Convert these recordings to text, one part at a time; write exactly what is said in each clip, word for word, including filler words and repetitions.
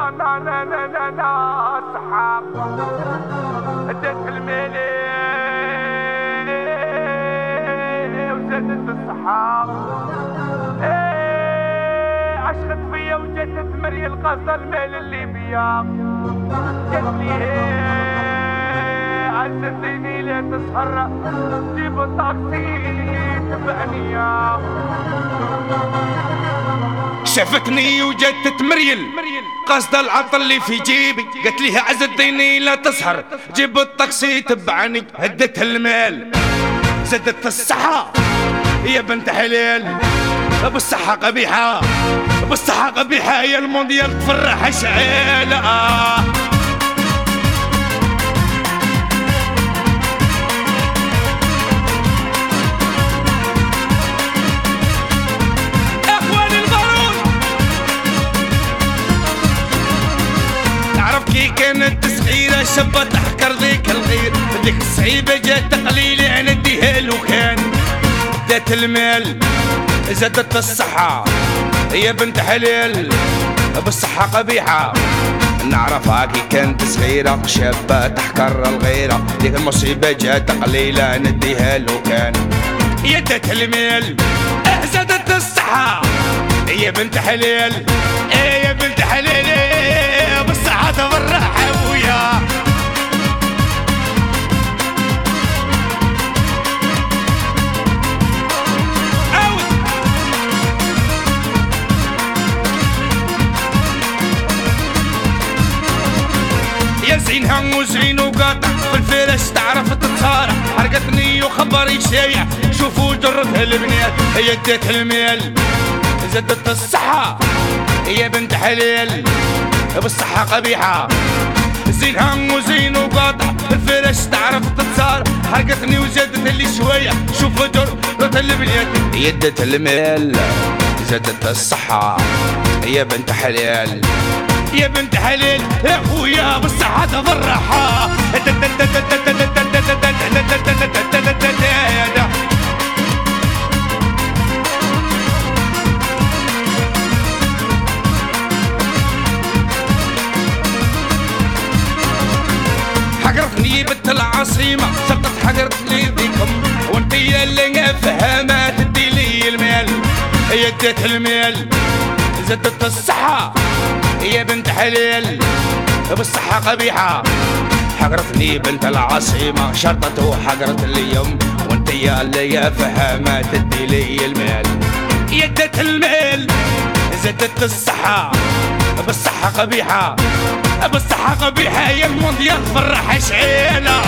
لا لا لا لا لا صحاب ادت الميلي وزادت الصحاب ايه عشقت فيا وجدت مري القصد الميل اللي بيا قالت لي ايه عزتني ليه تسهر جيب الطاكسي تبعني يا شافتني وجدت مريل قصد العطل اللي في جيبي قالت ليها عز الديني لا تسهر جيب الطاكسي تبعني هدت المال زادت الصحة يا بنت حلال بالصحة قبيحة بالصحة قبيحة يا المونديال تفرح شعيلة كانت تسخيرة شابة تحكر ذيك الغير ذيك الصعيبة جات تقليلي عن اديها لو كان دات المال زادت الصحة يا بنت حلال بالصحة قبيحة نعرفها كي كانت صغيرة شابة تحكر الغيرة ذيك المصيبة جات تقليلة عن اديها لو كان يا دات المال زادت الصحة يا بنت حلال يا بنت حلال بالصحة تفرح ابويا يا زينها وزين وقاطع في الفراش تعرف تتصارع حرقتني وخبري شايع شوفوا جرتها البنات هي اديت المال زادت الصحة يا بنت حلال بالصحة قبيحة زينها وزين وقاطع الفراش تعرف تتصار حرقتني وزادت اللي شوية شوف جرة البنيات يدت المال زادت الصحة يا بنت حلال يا بنت حلال يا خويا بالصحة تفرحها حقرتني بنت العاصمة شرطت حقرت لي ذيكم وانتي اللي فهمت تدي لي المال هي اديت المال زادت الصحة يا بنت حلال بالصحة قبيحة حقرتني بنت العاصمة شرطت وحقرت لي يوم وانتي اللي فهمت تدي لي المال هي اديت المال زادت الصحة بالصحة قبيحة بالصحة قبيحة يا المونديال فرح شعيلة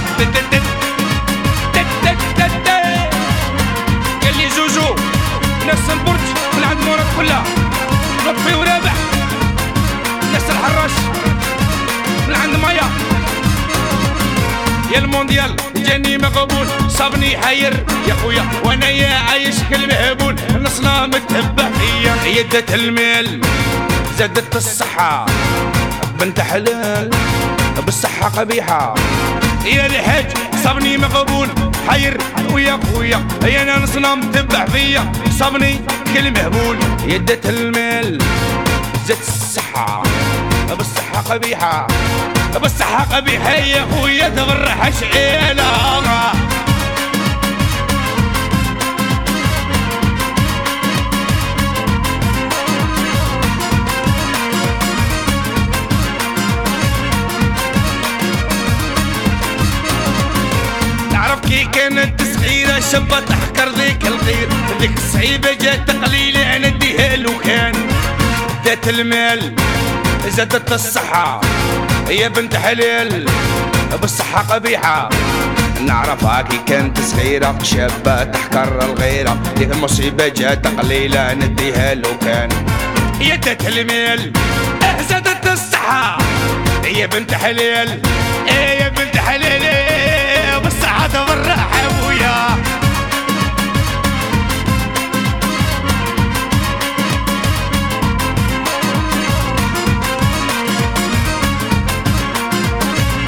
قال لي جوجو ناس البرج من عند مراد كلها لطفي ورابح ناس الحراش من عند مايا يا المونديال جاني مقبول صابني حير يا خويا وانا يا عايش كالمهبول نصنا متبع فيا يدت المال زادت الصحة بنت حلال بالصحة قبيحة يا الحاج صابني مقبول حير ويا خويا يا انا نصنا متبع فيا صابني كل مهبول يدت المال زادت الصحة بالصحة قبيحة بالصحة قبيحة يا خويا تفرح شعيلة كي كانت صغيرة شابة تحكر ذيك الغير ذيك الصعيبة جات تقليلي عن اديها لو كان دات المال زادت الصحة يا بنت حلال بالصحة قبيحة نعرفها كي كانت صغيرة شابة تحكر الغيرة ذيك المصيبة جات تقليلة عن اديها لو كان يا دات المال زادت الصحة يا بنت حلال يا بنت حلال بالصحة تفرح ابويا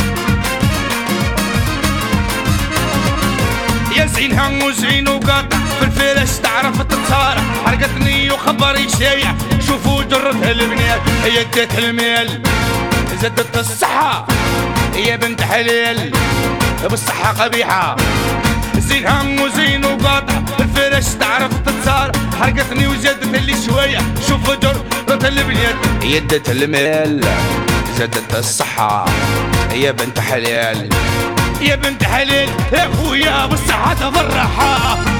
يا زينها وزين وقاطع في الفراش تعرف تتصارع، حرقتني وخبري شايع، شوفوا جرتها البنات هي ادت المال زادت الصحة يا بنت حلال، بالصحة قبيحة زين هم وزين وقاطع، في الفراش تعرف تتصارع، حرقتني وزادت اللي شوية، شوفوا جرتها البنات هي ادت المال زادت الصحة يا بنت حلال، يا بنت حلال يا خويا بالصحة بالراحة.